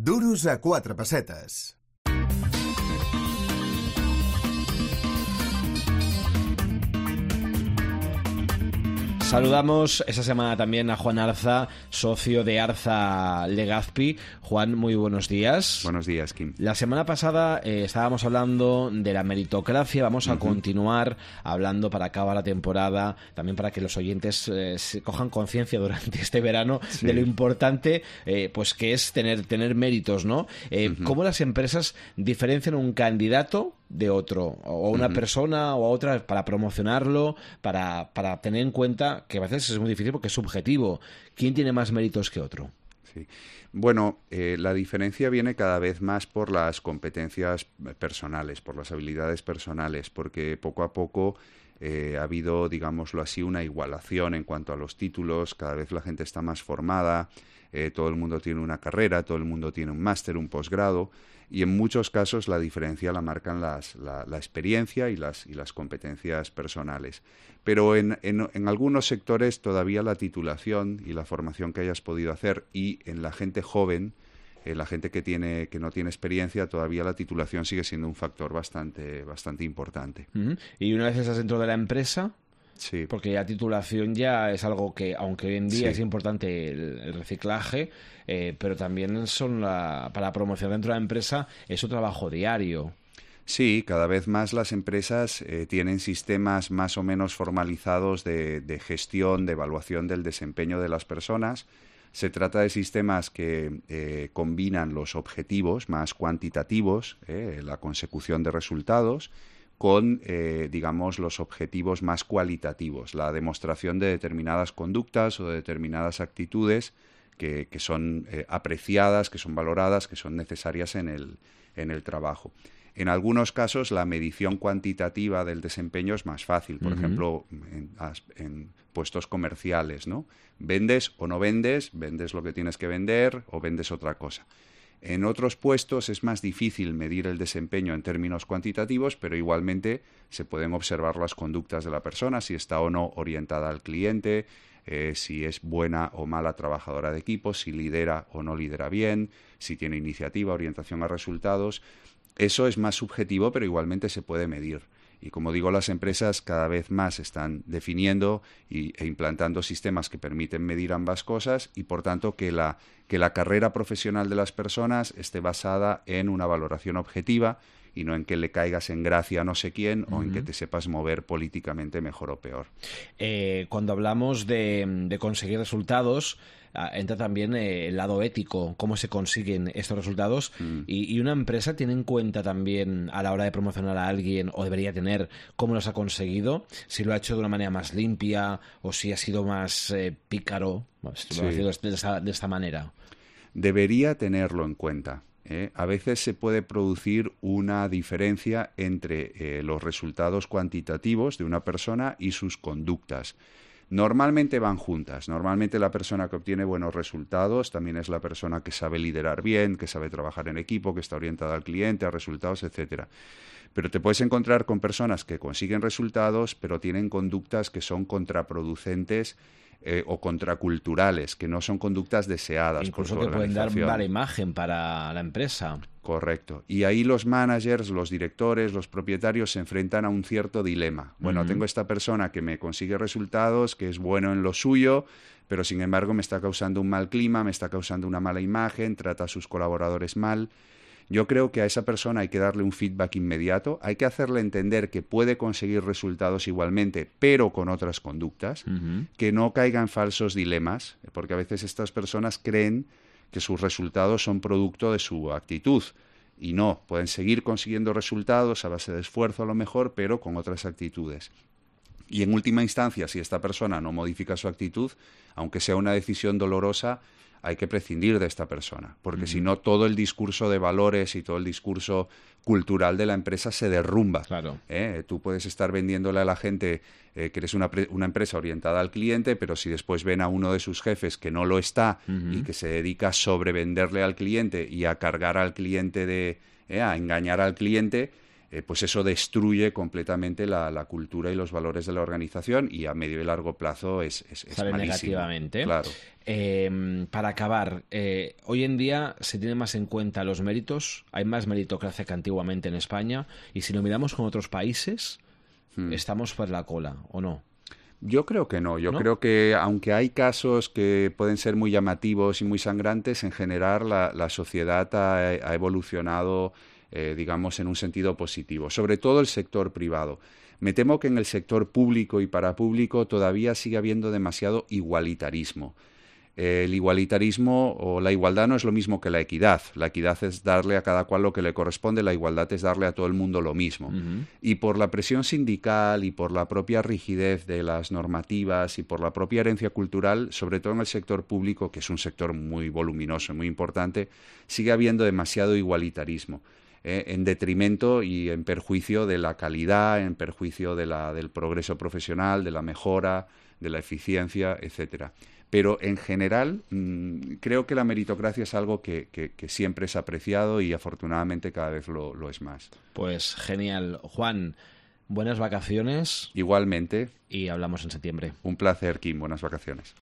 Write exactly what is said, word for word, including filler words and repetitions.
Duros a quatre pessetes. Saludamos esta semana también a Juan Arza, socio de Arza Legazpi. Juan, muy buenos días. Buenos días, Kim. La semana pasada eh, estábamos hablando de la meritocracia. Vamos a uh-huh. continuar hablando para acabar la temporada, también para que los oyentes eh, se cojan conciencia durante este verano sí. de lo importante eh, pues que es tener, tener méritos, ¿no? Eh, uh-huh. ¿Cómo las empresas diferencian un candidato de otro, o una uh-huh. persona o a otra, para promocionarlo, para, para tener en cuenta que a veces es muy difícil porque es subjetivo? ¿Quién tiene más méritos que otro? Sí. Bueno, eh, la diferencia viene cada vez más por las competencias personales, por las habilidades personales, porque poco a poco eh, ha habido, digámoslo así, una igualación en cuanto a los títulos. Cada vez la gente está más formada, eh, todo el mundo tiene una carrera, todo el mundo tiene un máster, un posgrado, y en muchos casos la diferencia la marcan las, la, la experiencia y las, y las competencias personales. Pero en, en, en algunos sectores todavía la titulación y la formación que hayas podido hacer, y en la gente joven, eh, la gente que, tiene, que no tiene experiencia, todavía la titulación sigue siendo un factor bastante, bastante importante. Uh-huh. Y una vez estás dentro de la empresa... Sí. Porque la titulación ya es algo que, aunque hoy en día sí. es importante el, el reciclaje, eh, pero también son la, para promocionar dentro de la empresa es un trabajo diario. Sí, cada vez más las empresas eh, tienen sistemas más o menos formalizados de, de gestión, de evaluación del desempeño de las personas. Se trata de sistemas que eh, combinan los objetivos más cuantitativos, eh, la consecución de resultados, con, eh, digamos, los objetivos más cualitativos, la demostración de determinadas conductas o de determinadas actitudes que, que son eh, apreciadas, que son valoradas, que son necesarias en el, en el trabajo. En algunos casos, la medición cuantitativa del desempeño es más fácil, por uh-huh. ejemplo, en, en puestos comerciales, ¿no? ¿Vendes o no vendes? ¿Vendes lo que tienes que vender o vendes otra cosa? En otros puestos es más difícil medir el desempeño en términos cuantitativos, pero igualmente se pueden observar las conductas de la persona, si está o no orientada al cliente, eh, si es buena o mala trabajadora de equipo, si lidera o no lidera bien, si tiene iniciativa, orientación a resultados. Eso es más subjetivo, pero igualmente se puede medir. Y como digo, las empresas cada vez más están definiendo y, e implantando sistemas que permiten medir ambas cosas y, por tanto, que la, que la carrera profesional de las personas esté basada en una valoración objetiva y no en que le caigas en gracia a no sé quién uh-huh. o en que te sepas mover políticamente mejor o peor. Eh, cuando hablamos de, de conseguir resultados, entra también eh, el lado ético, cómo se consiguen estos resultados mm. y, y una empresa tiene en cuenta también a la hora de promocionar a alguien, o debería tener, cómo los ha conseguido, si lo ha hecho de una manera más limpia o si ha sido más eh, pícaro, sí. de, esta, de esta manera. Debería tenerlo en cuenta. ¿eh? A veces se puede producir una diferencia entre eh, los resultados cuantitativos de una persona y sus conductas. Normalmente van juntas. Normalmente la persona que obtiene buenos resultados también es la persona que sabe liderar bien, que sabe trabajar en equipo, que está orientada al cliente, a resultados, etcétera. Pero te puedes encontrar con personas que consiguen resultados, pero tienen conductas que son contraproducentes eh, o contraculturales, que no son conductas deseadas. Incluso por su que pueden dar organización. mala imagen para la empresa. Correcto. Y ahí los managers, los directores, los propietarios se enfrentan a un cierto dilema. Bueno, uh-huh. tengo esta persona que me consigue resultados, que es bueno en lo suyo, pero sin embargo me está causando un mal clima, me está causando una mala imagen, trata a sus colaboradores mal. Yo creo que a esa persona hay que darle un feedback inmediato, hay que hacerle entender que puede conseguir resultados igualmente, pero con otras conductas, uh-huh. que no caiga en falsos dilemas, porque a veces estas personas creen que sus resultados son producto de su actitud. Y no, pueden seguir consiguiendo resultados a base de esfuerzo a lo mejor, pero con otras actitudes. Y en última instancia, si esta persona no modifica su actitud, aunque sea una decisión dolorosa, hay que prescindir de esta persona, porque uh-huh. si no, todo el discurso de valores y todo el discurso cultural de la empresa se derrumba. Claro. ¿Eh? Tú puedes estar vendiéndole a la gente eh, que eres una, pre- una empresa orientada al cliente, pero si después ven a uno de sus jefes que no lo está uh-huh. y que se dedica a sobrevenderle al cliente y a cargar al cliente, de, eh, a engañar al cliente, eh, pues eso destruye completamente la, la cultura y los valores de la organización y a medio y largo plazo es, es, es Sale malísimo. negativamente. Claro. Eh, para acabar, eh, hoy en día se tiene más en cuenta los méritos, hay más meritocracia que antiguamente en España, y si lo miramos con otros países, hmm. estamos por la cola, ¿o no? Yo creo que no. Yo ¿No? creo que, aunque hay casos que pueden ser muy llamativos y muy sangrantes, en general la, la sociedad ha, ha evolucionado, eh, digamos, en un sentido positivo. Sobre todo el sector privado. Me temo que en el sector público y parapúblico todavía sigue habiendo demasiado igualitarismo. El igualitarismo o la igualdad no es lo mismo que la equidad. La equidad es darle a cada cual lo que le corresponde, la igualdad es darle a todo el mundo lo mismo. Uh-huh. Y por la presión sindical y por la propia rigidez de las normativas y por la propia herencia cultural, sobre todo en el sector público, que es un sector muy voluminoso y muy importante, sigue habiendo demasiado igualitarismo. Eh, en detrimento y en perjuicio de la calidad, en perjuicio de la, del progreso profesional, de la mejora, de la eficiencia, etcétera. Pero en general mmm, creo que la meritocracia es algo que, que, que siempre es apreciado y afortunadamente cada vez lo, lo es más. Pues genial. Juan, buenas vacaciones. Igualmente. Y hablamos en septiembre. Un placer, Kim. Buenas vacaciones.